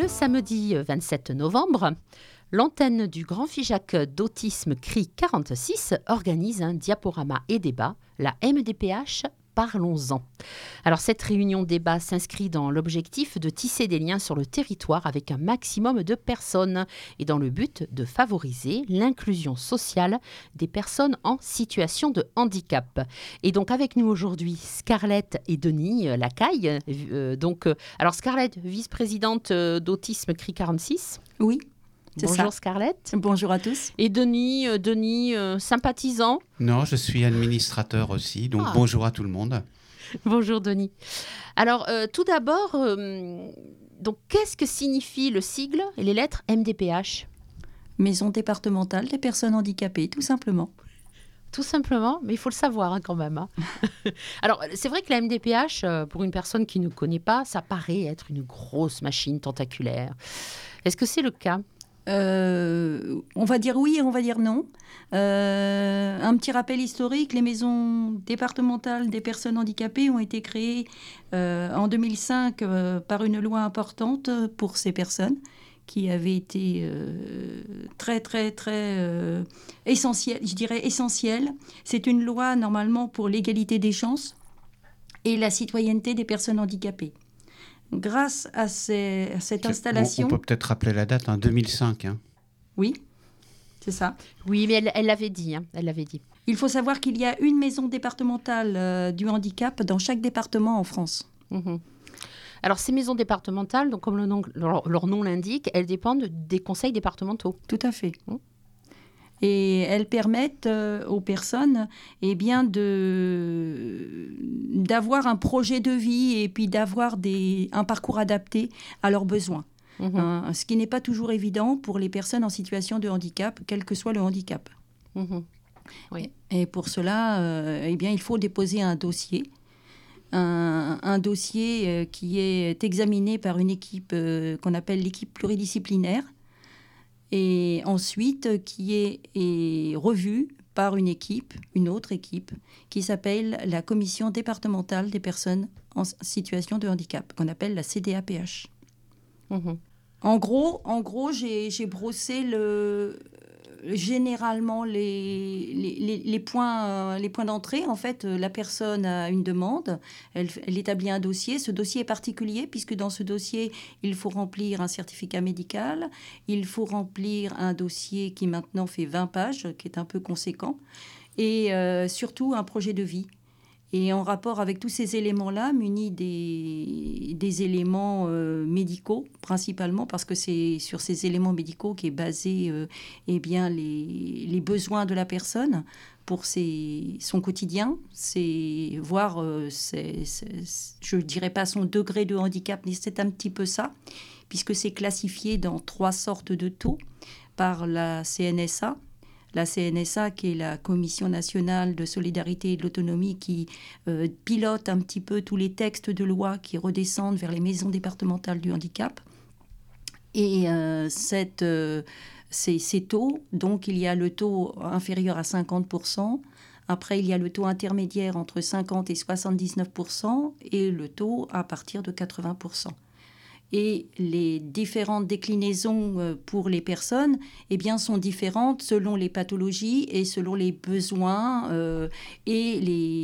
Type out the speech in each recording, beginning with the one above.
samedi 27 novembre, l'antenne du Grand FIJAC d'autisme CRI 46 organise un diaporama et débat, la MDPH Parlons-en. Alors cette réunion débat s'inscrit dans l'objectif de tisser des liens sur le territoire avec un maximum de personnes et dans le but de favoriser l'inclusion sociale des personnes en situation de handicap. Et donc avec nous aujourd'hui Scarlett et Denis Lacaille. Alors Scarlett, vice-présidente d'Autisme CRI 46. Oui. Bonjour Scarlett. Bonjour à tous. Et Denis, sympathisant. Non, je suis administrateur aussi, donc bonjour à tout le monde. Bonjour Denis. Alors tout d'abord, donc qu'est-ce que signifie le sigle et les lettres MDPH ? Maison départementale des personnes handicapées, tout simplement. Tout simplement, mais il faut le savoir quand même. Alors, c'est vrai que la MDPH, pour une personne qui ne connaît pas, ça paraît être une grosse machine tentaculaire. Est-ce que c'est le cas ? On va dire oui et on va dire non. Un petit rappel historique, les maisons départementales des personnes handicapées ont été créées en 2005 par une loi importante pour ces personnes qui avait été très essentielle, je dirais essentielle. C'est une loi normalement pour l'égalité des chances et la citoyenneté des personnes handicapées. Grâce à cette installation... On peut peut-être rappeler la date, 2005. Oui, c'est ça. Oui, mais elle l'avait dit. Elle l'avait dit. Il faut savoir qu'il y a une maison départementale du handicap dans chaque département en France. Mmh. Alors, ces maisons départementales, donc, comme leur nom l'indique, elles dépendent des conseils départementaux. Tout à fait. Et elles permettent aux personnes d'avoir un projet de vie et puis d'avoir un parcours adapté à leurs besoins. Ce qui n'est pas toujours évident pour les personnes en situation de handicap, quel que soit le handicap. Oui. Et pour cela, il faut déposer un dossier. Un dossier qui est examiné par une équipe qu'on appelle l'équipe pluridisciplinaire, et ensuite qui est revue par une autre équipe, qui s'appelle la Commission départementale des personnes en situation de handicap, qu'on appelle la CDAPH. En gros, j'ai brossé généralement les points d'entrée. En fait, la personne a une demande, elle établit un dossier. Ce dossier est particulier puisque dans ce dossier, il faut remplir un certificat médical, il faut remplir un dossier qui maintenant fait 20 pages, qui est un peu conséquent, et surtout un projet de vie. Et en rapport avec tous ces éléments-là, munis des éléments médicaux, principalement, parce que c'est sur ces éléments médicaux qu'est basé les besoins de la personne pour son quotidien. C'est voir, je ne dirais pas son degré de handicap, mais c'est un petit peu ça, puisque c'est classifié dans 3 sortes de taux par la CNSA. La CNSA, qui est la Commission nationale de solidarité et de l'autonomie, qui pilote un petit peu tous les textes de loi qui redescendent vers les maisons départementales du handicap. Et ces taux, donc il y a le taux inférieur à 50%, après il y a le taux intermédiaire entre 50 et 79%, et le taux à partir de 80%. Et les différentes déclinaisons pour les personnes sont différentes selon les pathologies et selon les besoins et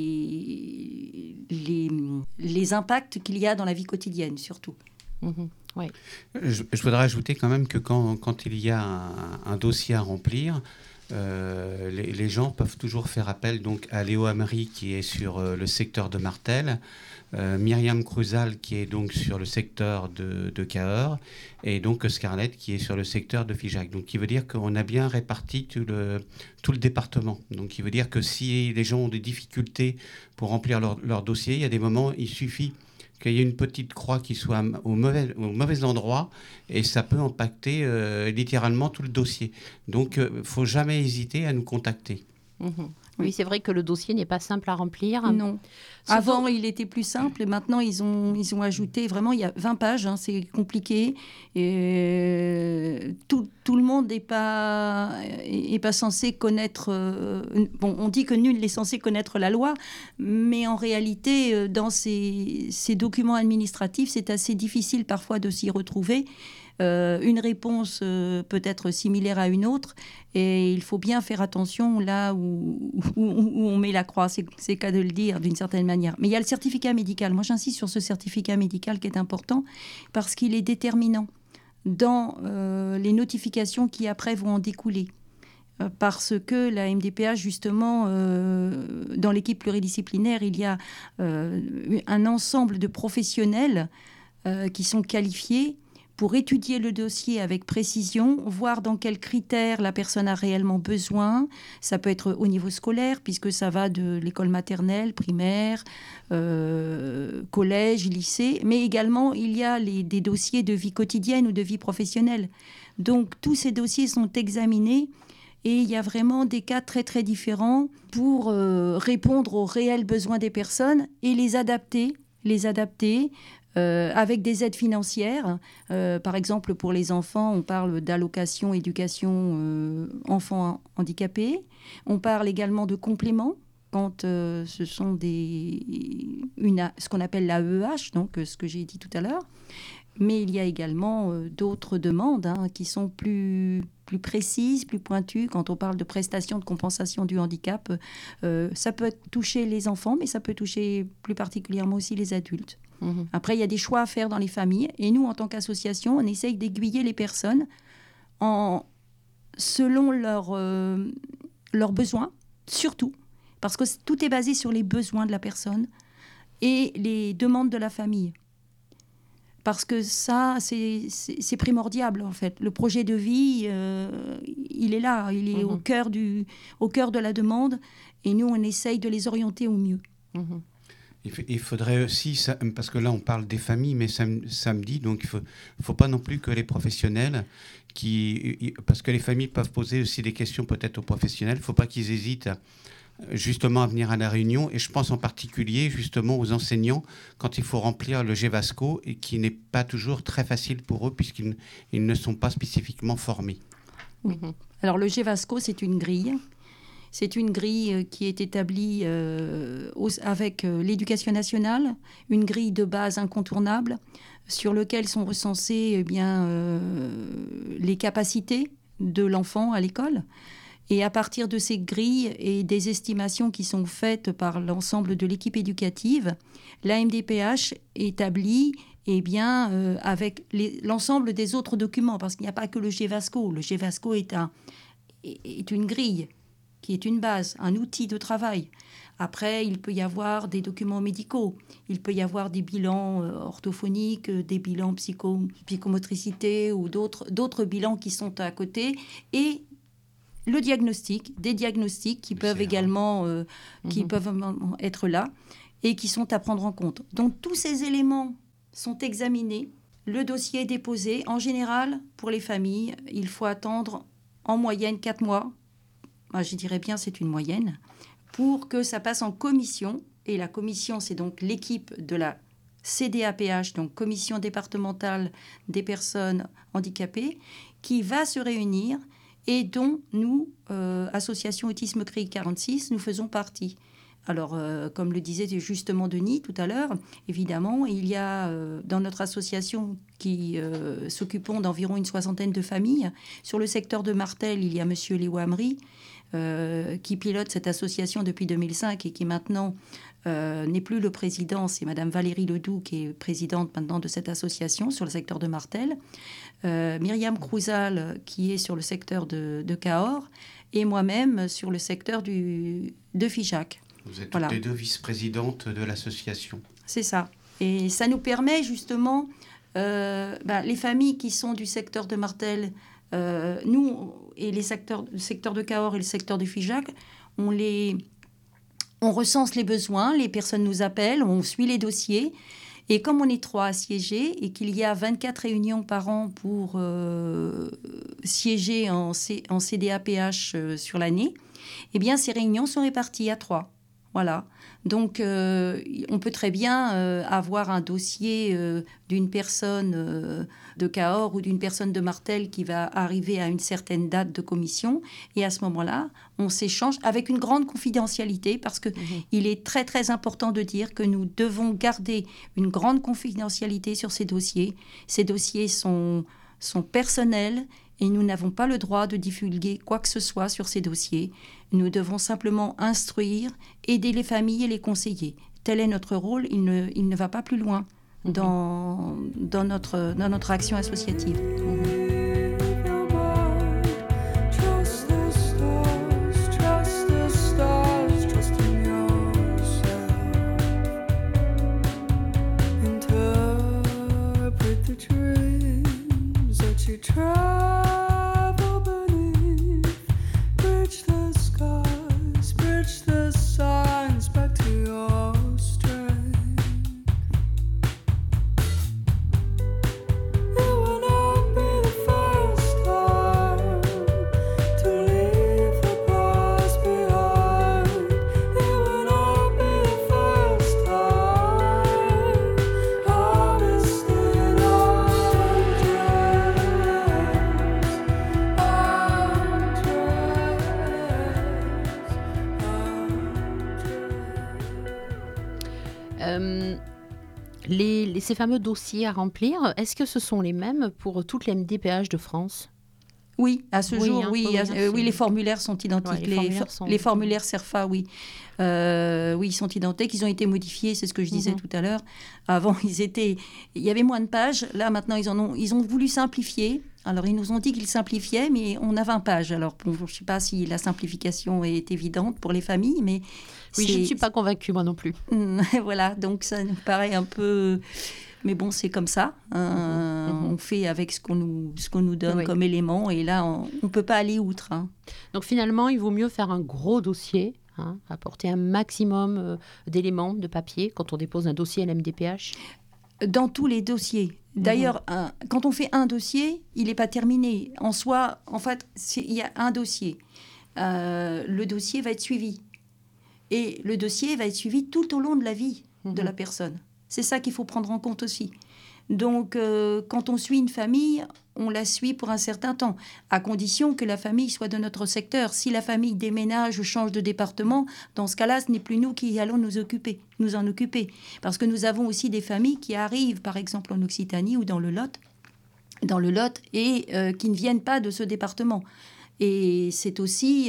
les impacts qu'il y a dans la vie quotidienne, surtout. Oui. Je voudrais ajouter quand même que quand il y a un dossier à remplir, les gens peuvent toujours faire appel donc, à Léo Amery qui est sur le secteur de Martel, Myriam Cruzal qui est donc sur le secteur de Cahors et donc Scarlett qui est sur le secteur de FIJAC. Donc qui veut dire qu'on a bien réparti tout le département. Donc qui veut dire que si les gens ont des difficultés pour remplir leur dossier, il y a des moments, il suffit qu'il y ait une petite croix qui soit au mauvais endroit et ça peut impacter littéralement tout le dossier. Donc il ne faut jamais hésiter à nous contacter. Oui, c'est vrai que le dossier n'est pas simple à remplir. Non. Avant, il était plus simple et maintenant, ils ont ajouté, vraiment, il y a 20 pages, c'est compliqué. Et, tout le monde n'est pas censé connaître... on dit que nul n'est censé connaître la loi, mais en réalité, dans ces documents administratifs, c'est assez difficile parfois de s'y retrouver. une réponse peut être similaire à une autre, et il faut bien faire attention là où on met la croix, c'est qu'à de le dire d'une certaine manière. Mais il y a le certificat médical. Moi, j'insiste sur ce certificat médical qui est important parce qu'il est déterminant dans les notifications qui après vont en découler. Parce que la MDPH, justement, dans l'équipe pluridisciplinaire, il y a un ensemble de professionnels qui sont qualifiés pour étudier le dossier avec précision, voir dans quels critères la personne a réellement besoin. Ça peut être au niveau scolaire, puisque ça va de l'école maternelle, primaire, collège, lycée, mais également il y a des dossiers de vie quotidienne ou de vie professionnelle. Donc tous ces dossiers sont examinés et il y a vraiment des cas très très différents pour répondre aux réels besoins des personnes et les adapter avec des aides financières. Par exemple, pour les enfants, on parle d'allocation éducation enfants handicapés. On parle également de compléments quand ce sont ce qu'on appelle l'AEH, donc ce que j'ai dit tout à l'heure. Mais il y a également d'autres demandes qui sont plus précises, plus pointues. Quand on parle de prestations de compensation du handicap, ça peut toucher les enfants, mais ça peut toucher plus particulièrement aussi les adultes. Après, il y a des choix à faire dans les familles. Et nous, en tant qu'association, on essaye d'aiguiller les personnes selon leurs besoins, surtout. Parce que tout est basé sur les besoins de la personne et les demandes de la famille. Parce que ça, c'est primordial, en fait. Le projet de vie, il est là. Il est au cœur de la demande. Et nous, on essaye de les orienter au mieux. Il faudrait aussi, parce que là on parle des familles, mais samedi, donc il ne faut pas non plus que les professionnels, parce que les familles peuvent poser aussi des questions peut-être aux professionnels, il ne faut pas qu'ils hésitent justement à venir à la réunion. Et je pense en particulier justement aux enseignants quand il faut remplir le GEVASCO, et qui n'est pas toujours très facile pour eux puisqu'ils ne sont pas spécifiquement formés. Oui. Alors le GEVASCO, c'est une grille. C'est une grille qui est établie avec l'éducation nationale, une grille de base incontournable sur laquelle sont recensées les capacités de l'enfant à l'école. Et à partir de ces grilles et des estimations qui sont faites par l'ensemble de l'équipe éducative, la MDPH établit avec l'ensemble des autres documents, parce qu'il n'y a pas que le GEVASCO. Le GEVASCO est une grille qui est une base, un outil de travail. Après, il peut y avoir des documents médicaux, il peut y avoir des bilans orthophoniques, des bilans psychomotricité ou d'autres bilans qui sont à côté, et le diagnostic, des diagnostics qui peuvent également peuvent être là et qui sont à prendre en compte. Donc tous ces éléments sont examinés, le dossier est déposé. En général, pour les familles, il faut attendre en moyenne 4 mois. Je dirais bien c'est une moyenne, pour que ça passe en commission. Et la commission, c'est donc l'équipe de la CDAPH, donc Commission départementale des personnes handicapées, qui va se réunir et dont nous, Association Autisme CRI 46, nous faisons partie. Alors, comme le disait justement Denis tout à l'heure, évidemment, il y a dans notre association qui s'occupons d'environ une 60aine de familles. Sur le secteur de Martel, il y a monsieur Léo Amri, qui pilote cette association depuis 2005 et qui maintenant n'est plus le président. C'est madame Valérie Ledoux qui est présidente maintenant de cette association sur le secteur de Martel. Myriam Crouzal qui est sur le secteur de Cahors et moi-même sur le secteur de Figeac. Vous êtes toutes les deux vice-présidentes de l'association. C'est ça. Et ça nous permet justement, les familles qui sont du secteur de Martel, nous et le secteur de Cahors et le secteur de Figeac, on recense les besoins, les personnes nous appellent, on suit les dossiers. Et comme on est 3 à siéger et qu'il y a 24 réunions par an pour siéger en CDAPH sur l'année, eh bien, ces réunions sont réparties à 3. Voilà. Donc, on peut très bien avoir un dossier d'une personne de Cahors ou d'une personne de Martel qui va arriver à une qu'il date de commission. Et à ce moment-là, on s'échange avec une grande confidentialité parce qu'il est très, très important de dire que nous devons garder une grande confidentialité sur ces dossiers. Ces dossiers sont sont personnels et nous n'avons pas le droit de divulguer quoi que ce soit sur ces dossiers. Nous devons simplement instruire, aider les familles et les conseiller. Tel est notre rôle, il ne va pas plus loin dans notre action associative. Ces fameux dossiers à remplir, est-ce que ce sont les mêmes pour toutes les MDPH de France ? Oui, à ce jour, oui, les formulaires sont identiques. Ouais, les formulaires CERFA, oui. Oui, ils sont identiques. Ils ont été modifiés, c'est ce que je disais tout à l'heure. Avant, il y avait moins de pages. Là, maintenant, ils ont voulu simplifier. Alors, ils nous ont dit qu'ils simplifiaient, mais on a 20 pages. Alors, je ne sais pas si la simplification est évidente pour les familles, mais... Oui, je ne suis pas convaincue, moi non plus. Voilà, donc ça nous paraît un peu... Mais bon, c'est comme ça. On fait avec ce qu'on nous donne comme élément. Et là, on ne peut pas aller outre. Donc finalement, il vaut mieux faire un gros dossier, apporter un maximum d'éléments de papier quand on dépose un dossier à l'MDPH. Dans tous les dossiers. D'ailleurs, quand on fait un dossier, il n'est pas terminé. En soi, en fait, il y a un dossier. Le dossier va être suivi. Et le dossier va être suivi tout au long de la vie de la personne. C'est ça qu'il faut prendre en compte aussi. Donc, quand on suit une famille, on la suit pour un certain temps, à condition que la famille soit de notre secteur. Si la famille déménage ou change de département, dans ce cas-là, ce n'est plus nous qui allons nous en occuper. Parce que nous avons aussi des familles qui arrivent, par exemple en Occitanie ou dans le Lot, et qui ne viennent pas de ce département. Et c'est aussi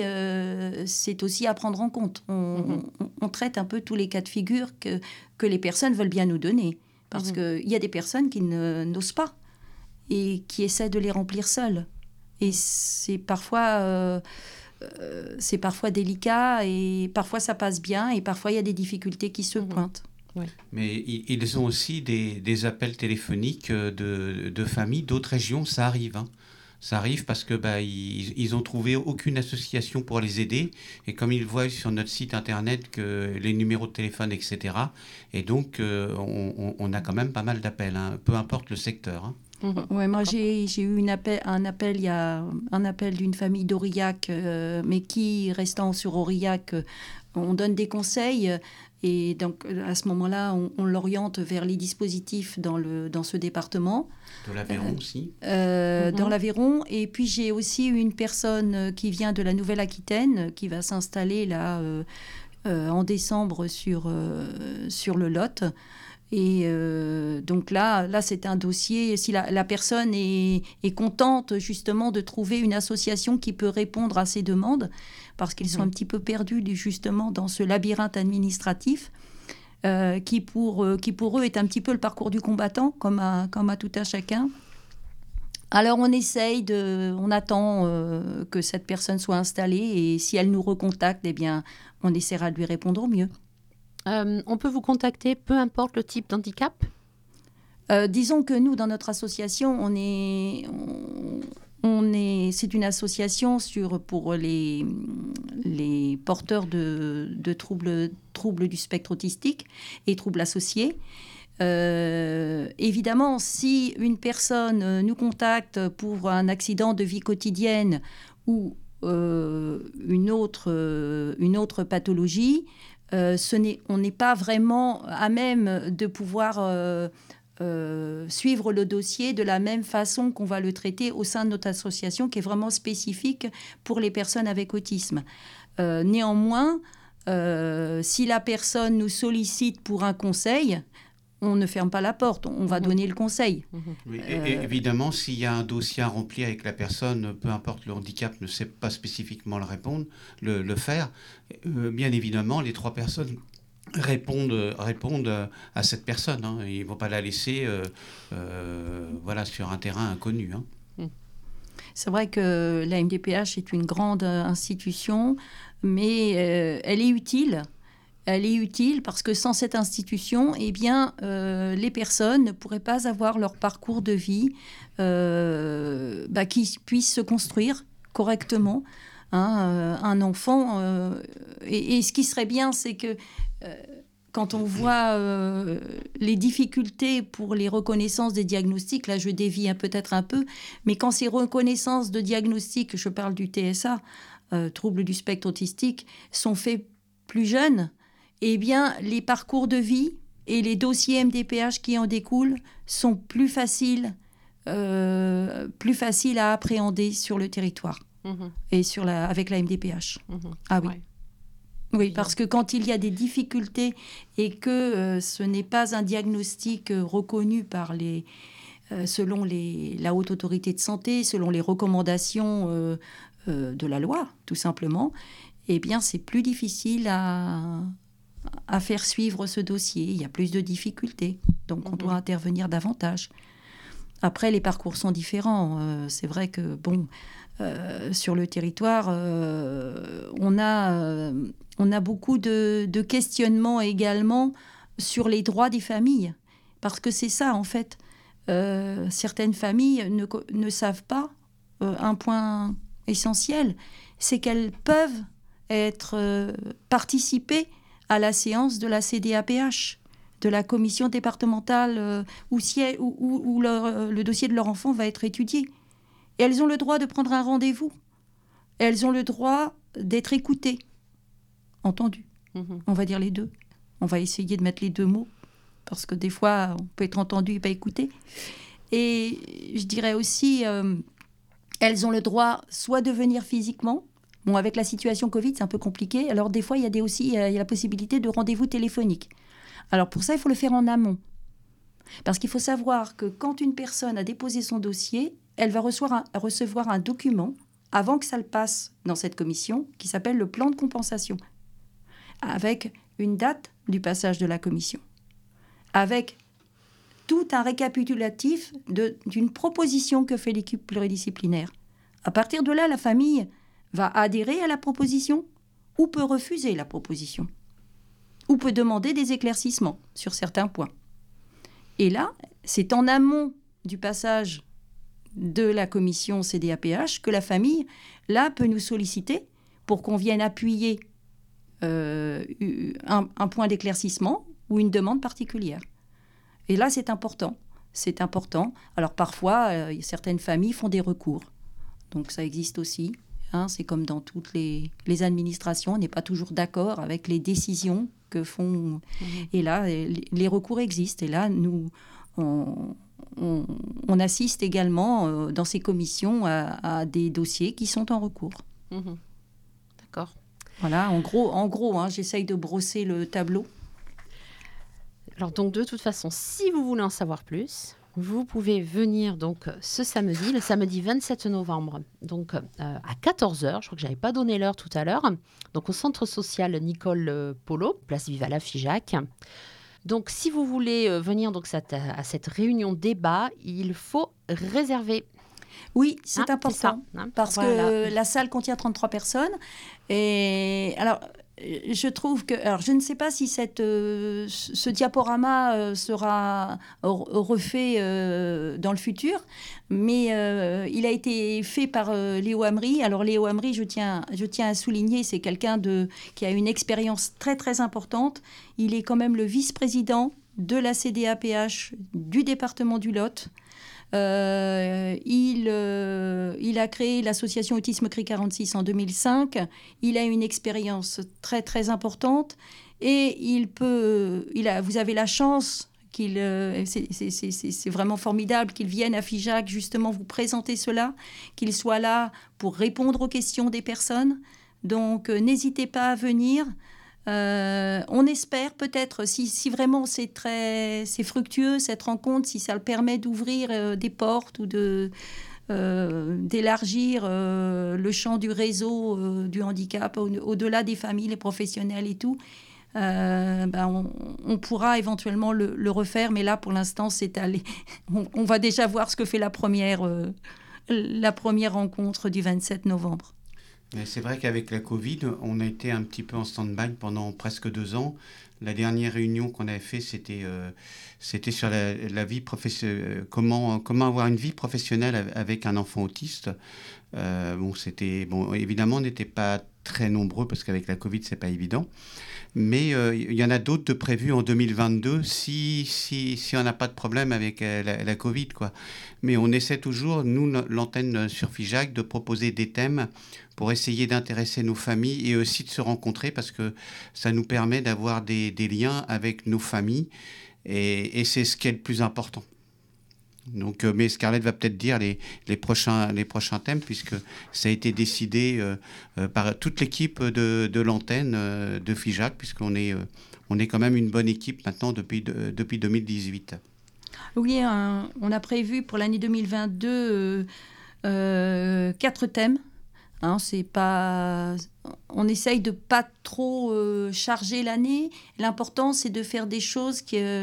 à prendre en compte. On traite un peu tous les cas de figure que les personnes veulent bien nous donner. Parce qu'il y a des personnes qui n'osent pas et qui essaient de les remplir seules. Et c'est parfois délicat et parfois ça passe bien et parfois il y a des difficultés qui se pointent. Ouais. Mais ils ont aussi des appels téléphoniques de familles d'autres régions, ça arrive. Ça arrive parce que ils ont trouvé aucune association pour les aider et comme ils voient sur notre site internet que les numéros de téléphone, etc. Et donc on a quand même pas mal d'appels, peu importe le secteur. Ouais, moi j'ai eu un appel d'une famille d'Aurillac, mais qui restant sur Aurillac, on donne des conseils. Et donc, à ce moment-là, on l'oriente vers les dispositifs dans ce département. De l'Aveyron aussi. Dans l'Aveyron. Et puis, j'ai aussi une personne qui vient de la Nouvelle-Aquitaine, qui va s'installer là en décembre sur le Lot. Et donc là, c'est un dossier. Si la personne est contente justement de trouver une association qui peut répondre à ses demandes, parce qu'ils sont un petit peu perdus justement dans ce labyrinthe administratif, qui pour eux est un petit peu le parcours du combattant, comme à tout un chacun. Alors on attend que cette personne soit installée, et si elle nous recontacte, eh bien, on essaiera de lui répondre au mieux. On peut vous contacter, peu importe le type d'handicap ? Disons que nous, dans notre association, c'est une association pour les porteurs de troubles du spectre autistique et troubles associés. Évidemment, si une personne nous contacte pour un accident de vie quotidienne ou une autre pathologie, on n'est pas vraiment à même de pouvoir suivre le dossier de la même façon qu'on va le traiter au sein de notre association, qui est vraiment spécifique pour les personnes avec autisme. Néanmoins, si la personne nous sollicite pour un conseil, on ne ferme pas la porte, on va donner le conseil. Oui, et évidemment, s'il y a un dossier à remplir et que la personne, peu importe le handicap, ne sait pas spécifiquement le faire, bien évidemment, les 3 personnes répondent à cette personne. Hein. Ils ne vont pas la laisser sur un terrain inconnu. Hein. C'est vrai que la MDPH est une grande institution, mais elle est utile. Elle est utile parce que sans cette institution, les personnes ne pourraient pas avoir leur parcours de vie qui puisse se construire correctement. Un enfant... et ce qui serait bien, c'est que quand on voit les difficultés pour les reconnaissances des diagnostics, là je dévie peut-être un peu, mais quand ces reconnaissances de diagnostics, je parle du TSA, trouble du spectre autistique, sont faits plus jeunes, les parcours de vie et les dossiers MDPH qui en découlent sont plus faciles à appréhender sur le territoire et avec la MDPH. Ah oui. Ouais. Oui, parce que quand il y a des difficultés et que ce n'est pas un diagnostic reconnu par selon la Haute Autorité de Santé, selon les recommandations de la loi, tout simplement, c'est plus difficile à faire suivre ce dossier. Il y a plus de difficultés, donc on doit intervenir davantage. Après, les parcours sont différents. C'est vrai que, sur le territoire, on a beaucoup de questionnements également sur les droits des familles. Parce que c'est ça, en fait. Certaines familles ne savent pas un point essentiel, c'est qu'elles peuvent participer à la séance de la CDAPH, de la commission départementale où le dossier de leur enfant va être étudié. Et elles ont le droit de prendre un rendez-vous. Elles ont le droit d'être écoutées, entendues. On va dire les deux. On va essayer de mettre les 2 mots, parce que des fois, on peut être entendu et pas écouté. Et je dirais aussi, elles ont le droit soit de venir physiquement. Bon, avec la situation Covid, c'est un peu compliqué. Alors, des fois, il y a la possibilité de rendez-vous téléphonique. Alors, pour ça, il faut le faire en amont. Parce qu'il faut savoir que quand une personne a déposé son dossier, elle va recevoir un document avant que ça le passe dans cette commission qui s'appelle le plan de compensation, avec une date du passage de la commission, avec tout un récapitulatif d'une proposition que fait l'équipe pluridisciplinaire. À partir de là, la famille va adhérer à la proposition ou peut refuser la proposition, ou peut demander des éclaircissements sur certains points. Et là, c'est en amont du passage de la commission CDAPH que la famille, là, peut nous solliciter pour qu'on vienne appuyer un point d'éclaircissement ou une demande particulière. Et là, c'est important. C'est important. Alors, parfois, certaines familles font des recours. Donc, ça existe aussi. C'est comme dans toutes les administrations, on n'est pas toujours d'accord avec les décisions que font. Et là, les recours existent. Et là, nous, on assiste également dans ces commissions à des dossiers qui sont en recours. D'accord. Voilà, en gros, j'essaye de brosser le tableau. Alors donc, de toute façon, si vous voulez en savoir plus, vous pouvez venir donc ce samedi, le samedi 27 novembre, donc à 14h. Je crois que je n'avais pas donné l'heure tout à l'heure. Donc au centre social Nicole Polo, place Vivala Figeac. Donc si vous voulez venir donc à cette réunion débat, il faut réserver. Oui, c'est important, c'est ça, parce que la salle contient 33 personnes. Et alors, je trouve que... Alors, je ne sais pas si ce diaporama sera refait dans le futur, mais il a été fait par Léo Hamry. Alors, Léo Hamry, je tiens à souligner, c'est quelqu'un qui a une expérience très, très importante. Il est quand même le vice-président de la CDAPH du département du Lot. Il a créé l'association Autisme CRI 46 en 2005. Il a une expérience très très importante et vous avez la chance c'est vraiment formidable qu'il vienne à Figeac justement vous présenter cela, qu'il soit là pour répondre aux questions des personnes. Donc n'hésitez pas à venir. On espère peut-être, si vraiment c'est fructueux cette rencontre, si ça le permet d'ouvrir des portes ou d'élargir le champ du réseau du handicap au-delà des familles, les professionnels et tout, on pourra éventuellement le refaire. Mais là, pour l'instant, c'est allé. On va déjà voir ce que fait la première rencontre du 27 novembre. Mais c'est vrai qu'avec la Covid, on a été un petit peu en stand-by pendant presque 2 ans. La dernière réunion qu'on avait fait, c'était sur la vie professionnelle, comment avoir une vie professionnelle avec un enfant autiste. Évidemment, on n'était pas très nombreux parce qu'avec la Covid, c'est pas évident. Mais il y en a d'autres de prévus en 2022 si on n'a pas de problème avec la Covid, quoi. Mais on essaie toujours, nous, l'antenne sur FIJAC, de proposer des thèmes pour essayer d'intéresser nos familles et aussi de se rencontrer parce que ça nous permet d'avoir des liens avec nos familles et c'est ce qui est le plus important. Donc, mais Scarlett va peut-être dire les prochains thèmes puisque ça a été décidé par toute l'équipe de l'antenne de FIJAC puisqu'on est quand même une bonne équipe maintenant depuis 2018. Oui, on a prévu pour l'année 2022 4 thèmes. On essaye de pas trop charger l'année. L'important, c'est de faire des choses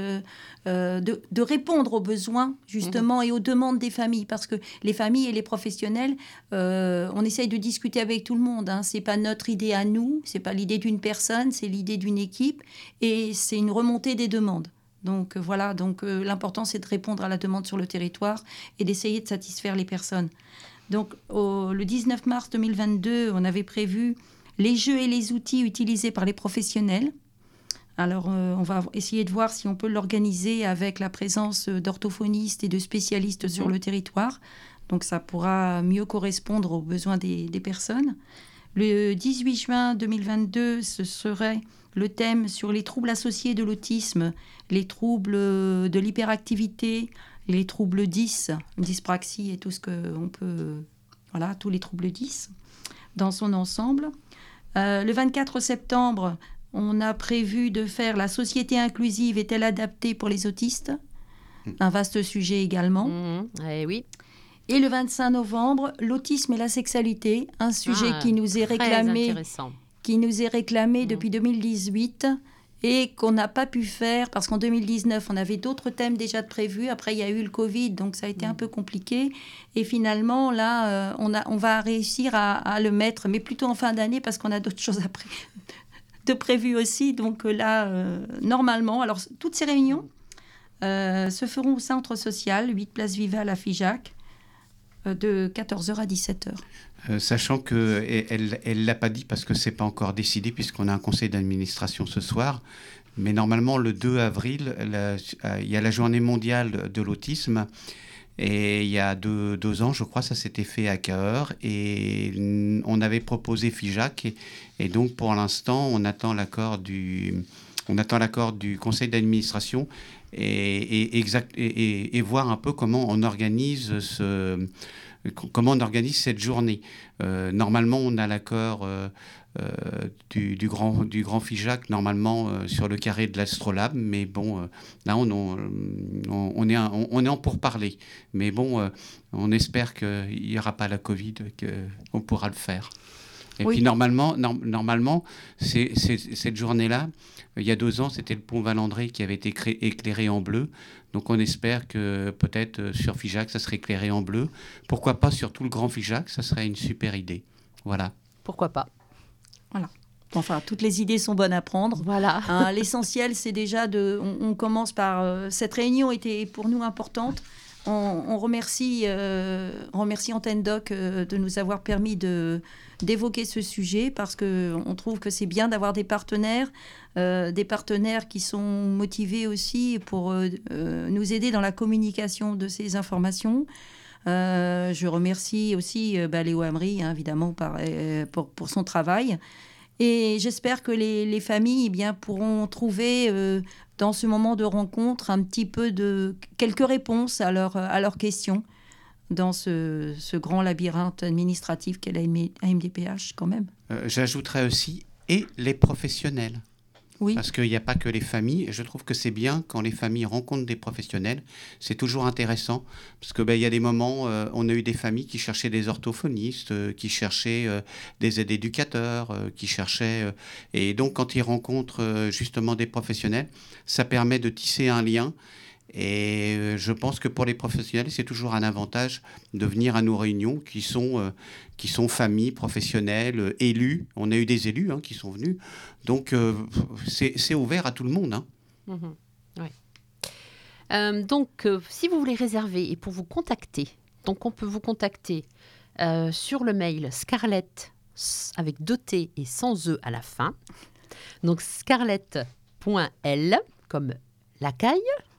de répondre aux besoins, justement, et aux demandes des familles. Parce que les familles et les professionnels, on essaye de discuter avec tout le monde. C'est pas notre idée à nous, c'est pas l'idée d'une personne, c'est l'idée d'une équipe. Et c'est une remontée des demandes. Donc, voilà. L'important, c'est de répondre à la demande sur le territoire et d'essayer de satisfaire les personnes. Donc, le 19 mars 2022, on avait prévu les jeux et les outils utilisés par les professionnels. Alors, on va essayer de voir si on peut l'organiser avec la présence d'orthophonistes et de spécialistes sur le territoire. Donc, ça pourra mieux correspondre aux besoins des personnes. Le 18 juin 2022, ce serait le thème sur les troubles associés de l'autisme, les troubles de l'hyperactivité, les troubles 10, dyspraxie et tout ce qu'on peut... Voilà, tous les troubles 10 dans son ensemble. Le 24 septembre, on a prévu de faire la société inclusive est-elle adaptée pour les autistes ? Un vaste sujet également. Oui. Et le 25 novembre, l'autisme et la sexualité, un sujet qui nous est réclamé depuis 2018 et qu'on n'a pas pu faire parce qu'en 2019, on avait d'autres thèmes déjà de prévus. Après, il y a eu le Covid, donc ça a été un peu compliqué. Et finalement, là, on va réussir à le mettre, mais plutôt en fin d'année parce qu'on a d'autres choses de prévues aussi. Donc là, normalement, alors toutes ces réunions se feront au centre social, 8 Place Vival à FIJAC, de 14h à 17h. Sachant qu'elle ne l'a pas dit parce que ce n'est pas encore décidé puisqu'on a un conseil d'administration ce soir. Mais normalement, le 2 avril, il y a la journée mondiale de l'autisme. Et il y a 2 ans, je crois, ça s'était fait à Cahors. Et on avait proposé FIJAC. Et donc, pour l'instant, on attend l'accord du conseil d'administration et voir un peu comment on organise cette journée. Normalement, on a l'accord du grand FIJAC, normalement, sur le carré de l'Astrolabe. Mais bon, là, on est en pourparlers. Mais bon, on espère qu'il n'y aura pas la Covid, qu'on pourra le faire. Et puis, normalement cette journée-là, il y a 2 ans, c'était le pont Valandré qui avait été éclairé en bleu. Donc, on espère que peut-être sur FIJAC, ça serait éclairé en bleu. Pourquoi pas sur tout le grand FIJAC ? Ça serait une super idée. Voilà. Pourquoi pas ? Voilà. Enfin, toutes les idées sont bonnes à prendre. Voilà. L'essentiel, c'est déjà on commence par... cette réunion était pour nous importante. On remercie Antenne Doc de nous avoir permis d'évoquer ce sujet parce qu'on trouve que c'est bien d'avoir des partenaires qui sont motivés aussi pour nous aider dans la communication de ces informations. Je remercie aussi Léo Amri, évidemment, pour son travail. Et j'espère que les familles pourront trouver dans ce moment de rencontre un petit peu de quelques réponses à leurs questions dans ce grand labyrinthe administratif qu'est la MDPH quand même. J'ajouterais aussi et les professionnels. Oui. Parce qu'il n'y a pas que les familles. Je trouve que c'est bien quand les familles rencontrent des professionnels. C'est toujours intéressant. Parce que il y a des moments, on a eu des familles qui cherchaient des orthophonistes, qui cherchaient des aides éducateurs, qui cherchaient... et donc, quand ils rencontrent justement des professionnels, ça permet de tisser un lien. Et je pense que pour les professionnels, c'est toujours un avantage de venir à nos réunions qui sont familles, professionnels, élus. On a eu des élus qui sont venus. Donc, c'est ouvert à tout le monde. Oui. Donc, si vous voulez réserver et pour vous contacter, donc on peut vous contacter sur le mail Scarlett avec 2 T et sans E à la fin. Donc, scarlett.l comme la caille.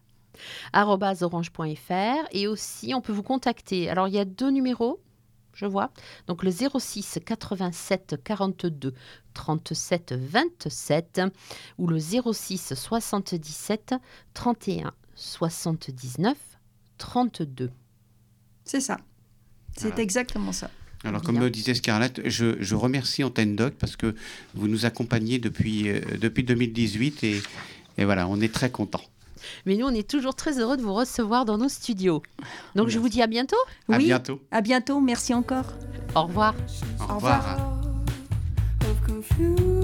@orange.fr et aussi on peut vous contacter. Alors il y a 2 numéros, je vois. Donc le 06 87 42 37 27 ou le 06 77 31 79 32. C'est ça. C'est Voilà. exactement ça. Alors, comme le disait Scarlett, je remercie Antenne Doc parce que vous nous accompagnez depuis 2018 et voilà, on est très contents. Mais nous, on est toujours très heureux de vous recevoir dans nos studios. Donc, je vous dis à bientôt. À Oui, bientôt. à bientôt. Merci encore. Au revoir. Au revoir. Au revoir.